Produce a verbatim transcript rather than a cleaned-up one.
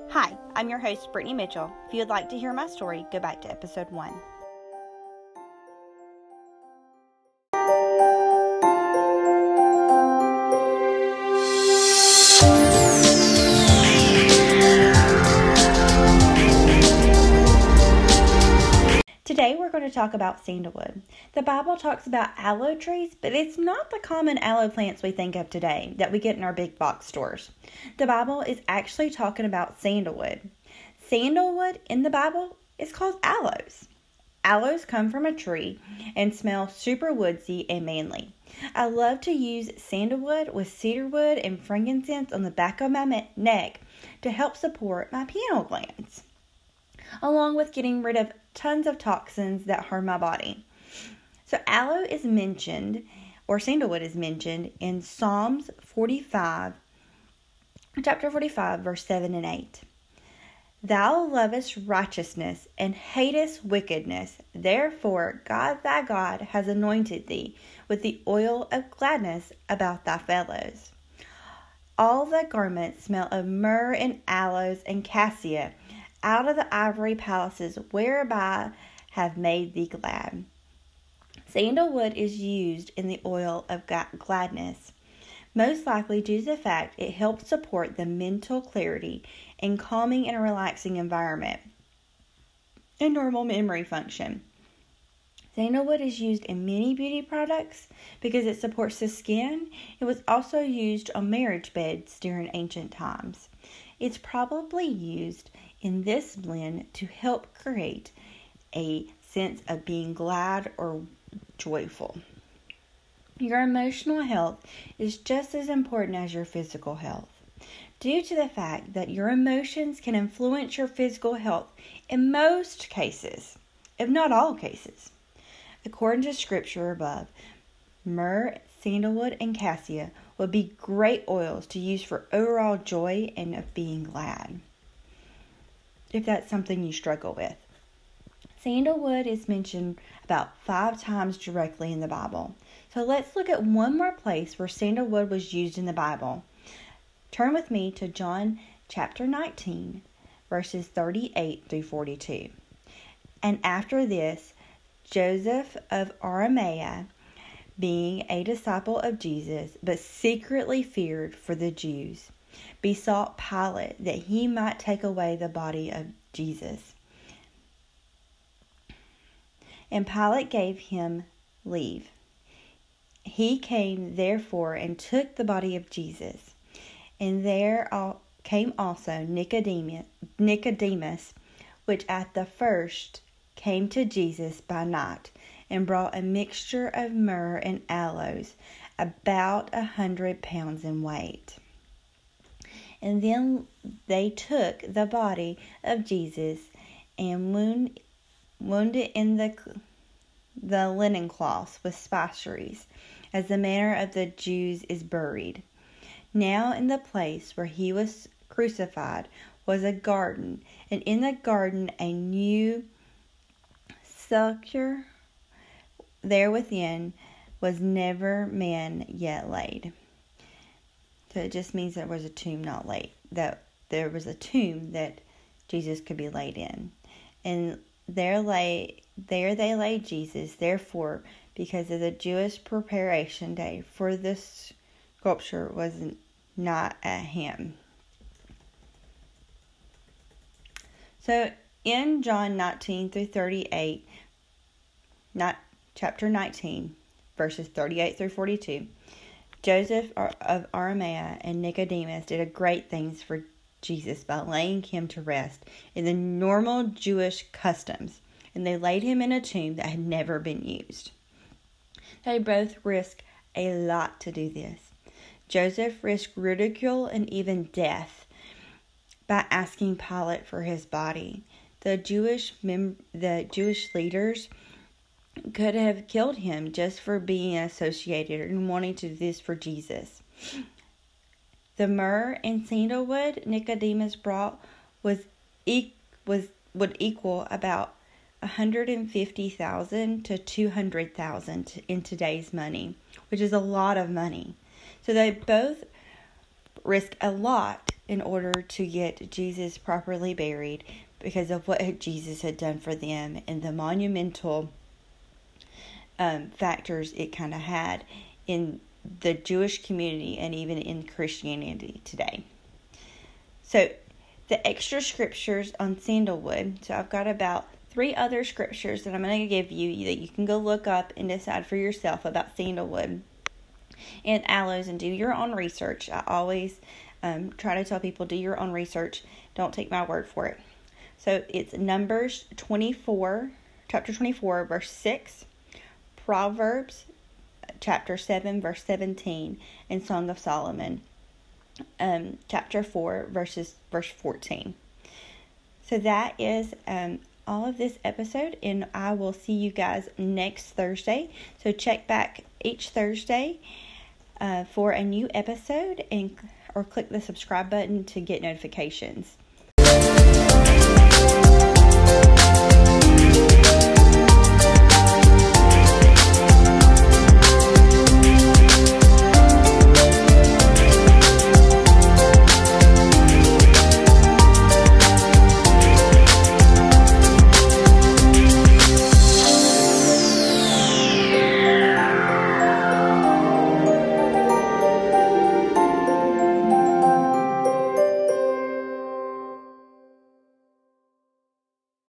Hi, I'm your host, Brittany Mitchell. If you would like to hear my story, go back to episode one. Today we're going to talk about sandalwood. The Bible talks about aloe trees, but it's not the common aloe plants we think of today that we get in our big box stores. The Bible is actually talking about sandalwood. Sandalwood in the Bible is called aloes. Aloes come from a tree and smell super woodsy and manly. I love to use sandalwood with cedarwood and frankincense on the back of my neck to help support my pineal glands, along with getting rid of tons of toxins that harm my body. So aloe is mentioned, or sandalwood is mentioned, in Psalms forty-five, chapter forty-five, verse seven and eight. Thou lovest righteousness and hatest wickedness. Therefore God thy God has anointed thee with the oil of gladness about thy fellows. All the garments smell of myrrh and aloes and cassia, out of the ivory palaces whereby have made thee glad. Sandalwood is used in the oil of gladness, most likely due to the fact it helps support the mental clarity and calming and relaxing environment and normal memory function. Sandalwood is used in many beauty products because it supports the skin. It was also used on marriage beds during ancient times. It's probably used in this blend to help create a sense of being glad or joyful. Your emotional health is just as important as your physical health, due to the fact that your emotions can influence your physical health in most cases, if not all cases. According to scripture above, myrrh, sandalwood, and cassia would be great oils to use for overall joy and of being glad, if that's something you struggle with. Sandalwood is mentioned about five times directly in the Bible. So let's look at one more place where sandalwood was used in the Bible. Turn with me to John chapter nineteen, verses thirty-eight through forty-two. And after this, Joseph of Arimathea, being a disciple of Jesus, but secretly feared for the Jews, besought Pilate that he might take away the body of Jesus. And Pilate gave him leave. He came therefore and took the body of Jesus. And there came also Nicodemus, Nicodemus, which at the first came to Jesus by night, and brought a mixture of myrrh and aloes, about a hundred pounds in weight. And then they took the body of Jesus and wound, wound it in the, the linen cloths with spiceries, as the manner of the Jews is buried. Now in the place where he was crucified was a garden, and in the garden a new sepulchre there within was never man yet laid. So it just means there was a tomb not laid, that there was a tomb that Jesus could be laid in. And there lay there they laid Jesus, therefore, because of the Jewish preparation day for this sculpture was not at hand. So in John nineteen through thirty-eight, not chapter nineteen, verses thirty-eight through forty-two, Joseph of Arimathea and Nicodemus did great things for Jesus by laying him to rest in the normal Jewish customs, and they laid him in a tomb that had never been used. They both risked a lot to do this. Joseph risked ridicule and even death by asking Pilate for his body. The Jewish mem- the Jewish leaders could have killed him just for being associated and wanting to do this for Jesus. The myrrh and sandalwood Nicodemus brought was e- was would equal about one hundred fifty thousand to two hundred thousand in today's money, which is a lot of money. So they both risked a lot in order to get Jesus properly buried because of what Jesus had done for them and the monumental um, factors it kind of had in the Jewish community and even in Christianity today. So the extra scriptures on sandalwood. So I've got about three other scriptures that I'm going to give you that you can go look up and decide for yourself about sandalwood and aloes and do your own research. I always um, try to tell people, do your own research. Don't take my word for it. So it's Numbers twenty-four, chapter twenty-four, verse six, Proverbs chapter seven, verse seventeen, and Song of Solomon, um, chapter four, verses verse fourteen. So that is um, all of this episode, and I will see you guys next Thursday. So check back each Thursday uh, for a new episode, and or click the subscribe button to get notifications.